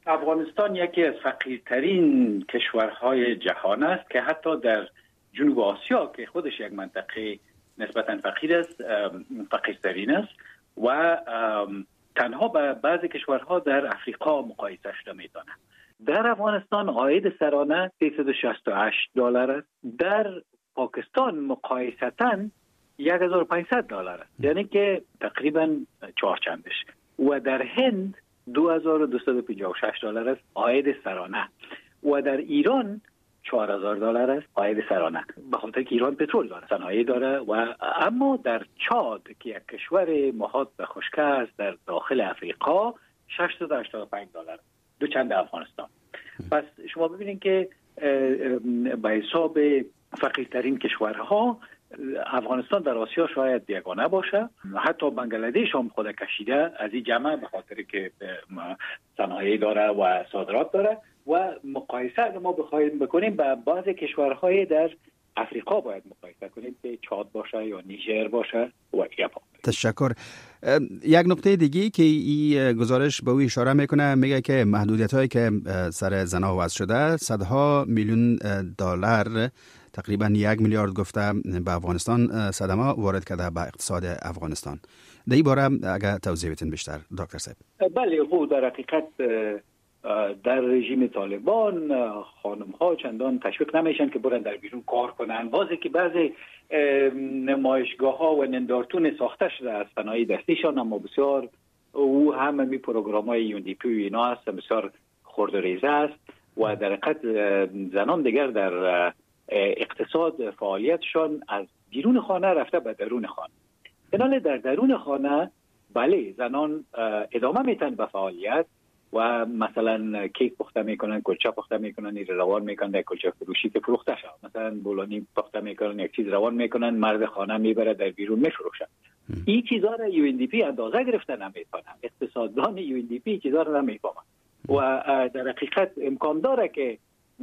افغانستان یکی از فقیرترین کشورهای جهان است که حتی در جنوب آسیا که خودش یک منطقه نسبتاً فقیر است، فقیرترین است و تنها با بعضی کشورها در افریقا مقایسه شده می‌دانند. در افغانستان عاید سرانه $368 است. در پاکستان مقایسه‌اً $1500 است، یعنی که تقریباً چهارچندش. و در هند $2256 است عاید سرانه و در ایران $4000 است عاید سرانه، به خاطر که ایران پترول داره، صنایع داره. و اما در چاد که یک کشور محاط به خشکی است در داخل افریقا $685، دو چند افغانستان. پس شما ببینید که به حساب فقیرترین کشورها افغانستان در آسیا شاید یگانه باشه. حتی بنگلادش هم خود کشیده از این جمع به خاطر که صنایع داره و صادرات داره. و مقایسه اگر ما بخوایم بکنیم با بعض کشورهای در افریقا باید مقایسه کنیم که چاد باشه یا نیجر باشه و یابان. تشکر. یک نکته دیگه که این گزارش به او اشاره میکنه، میگه که محدودیت هایی که سر زنها وضع شده صدها میلیون دلار، تقریبا 1 میلیارد گفته، به افغانستان صدمه وارد کرده به اقتصاد افغانستان. در این باره اگر توضیح بدین بیشتر دکتر صاحب. بله، خب در حقیقت در رژیم طالبان خانم ها چندان تشویق نمیشن که برن در بیرون کار کنن. بازی که بعضی نمایشگاه ها و نندارتون ساخته شده از صنایع دستیشان، اما بسیار او هم می پروگرام های یوندیپی و اینا هست، بسیار خرد و ریزه است و در حقیقت زنان دیگر در اقتصاد فعالیتشان از بیرون خانه رفته به درون خانه. بنابراین در درون خانه بله زنان ادامه میتن به فعالیت و مثلا کیک پخته میکنن، کلچه پخته میکنن، این روان میکنن در کلچه فروشی که فروخته شد، مثلا بولانی پخته میکنن، یک چیز روان میکنن، مرد خانه میبره در بیرون میفروشه. این چیزا را UNDP اندازه گرفته نمیتونه، اقتصاددان UNDP چیزا را نمیفهمه و در حقیقت امکان داره که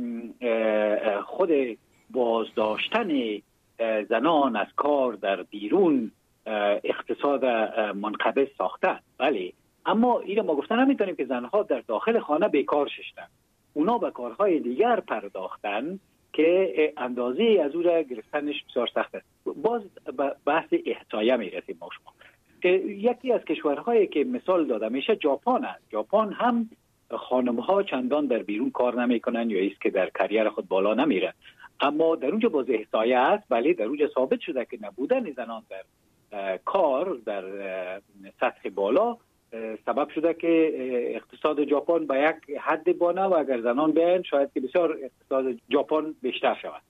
خود بازداشتن زنان از کار در بیرون اقتصاد منقبض ساخته، بله، اما این ما گفتن نمیتونیم که زنها در داخل خانه بیکار شدن، اونا به کارهای دیگر پرداختن که اندازه از او را گرفتنش بسیار سخت است. باز بحث احصایه میرسیم ما شما که یکی از کشورهایی که مثال داده میشه ژاپن است. ژاپن هم خانم‌ها چندان در بیرون کار نمیکنن یا است که در کریر خود بالا نمیره، اما در اونجا باز احصایه است، بله در اونجا ثابت شده که نبودن زنان در کار در سطح بالا سبب شده که اقتصاد ژاپن به یک حد بانه و اگر زنان بیاین شاید که بسیار اقتصاد ژاپن بیشتر شود.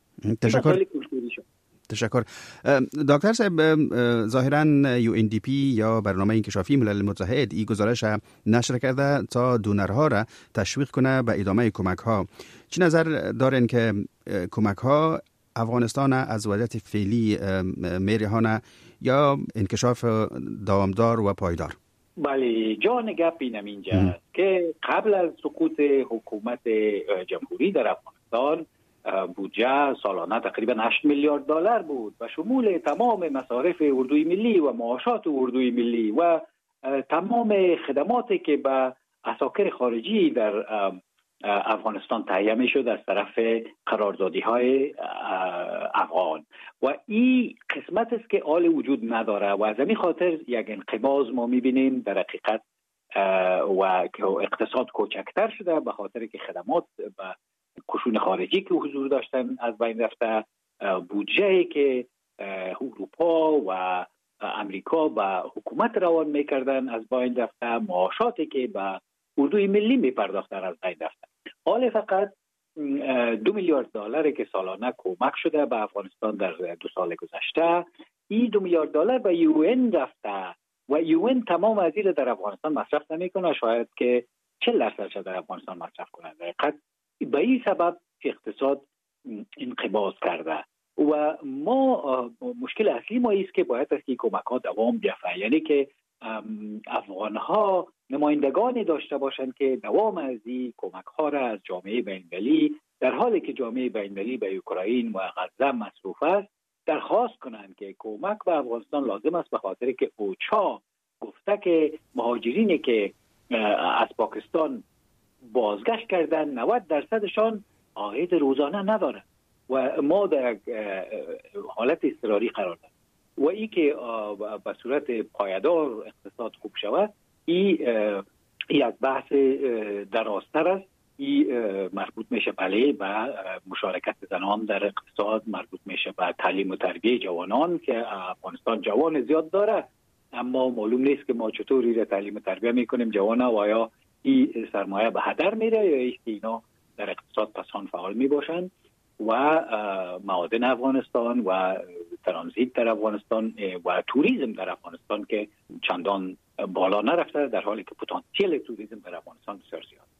تشکر. دکتر صاحب، ظاهراً UNDP یا برنامه انکشافی ملل متحد این گزارش نشر کرده تا دونرها را تشویق کنه به ادامه کمک ها. چی نظر دارین که کمک ها افغانستان از وضعیت فعلی میرهانه یا انکشاف دوامدار و پایدار؟ بله، جان گپ اینم اینجا است که قبل از سقوط حکومت جمهوری در افغانستان بودجه سالانه تقریبا $8 میلیارد بود و شمول تمام مصارف اردوی ملی و معاشات اردوی ملی و تمام خدماتی که به عساکر خارجی در افغانستان تهیه می شد از طرف قراردادی های افغان و این قسمت است که آل وجود نداره و از همین خاطر یک انقباض ما می بینیم در حقیقت و که اقتصاد کوچکتر شده به خاطر که خدمات به کشون خارجی که حضور داشتن از بین رفته، بودجه‌ای که اروپا و امریکا به حکومت روان میکردن از بین رفته، معاشاتی که به اردوی ملی میپرداختن از بین رفته. حال فقط $2 میلیارد که سالانه کمک شده به افغانستان در 2 سال گذشته، این $2 میلیارد به UN رفته و UN تمام از این در افغانستان مصرف نمیکنه، شاید که 40% در افغانستان مصرف کنه. در به این سبب اقتصاد انقباض کرده و ما مشکل اصلی ما است که باید از این کمک ها دوام بیفته، یعنی که افغان ها نمایندگانی داشته باشند که دوام از این کمک ها را از جامعه بین‌المللی در حالی که جامعه بین‌المللی به اوکراین و غزه مصروف است درخواست کنند که کمک به افغانستان لازم است، به خاطر که اوچا گفته که مهاجرینی که از پاکستان بازگشت کردن 90%شان عاید روزانه نداره و ما در حالت اضطراری قرار داریم و این که به صورت پایدار اقتصاد خوب شود این یک بحث درازتر است. این مربوط میشه بله به مشارکت زنان در اقتصاد، مربوط میشه به تعلیم و تربیه جوانان که افغانستان جوان زیاد داره، اما معلوم نیست که ما چطوری را تعلیم و تربیه میکنیم جوانا و یا این سرمایه به هدر میره یا اینکه اینا در اقتصاد پسان فعال میباشند و معادن افغانستان و ترانزیت در افغانستان و توریسم در افغانستان که چندان بالا نرفته، در حالی که پتانسیل توریسم در افغانستان بسیار زیاد.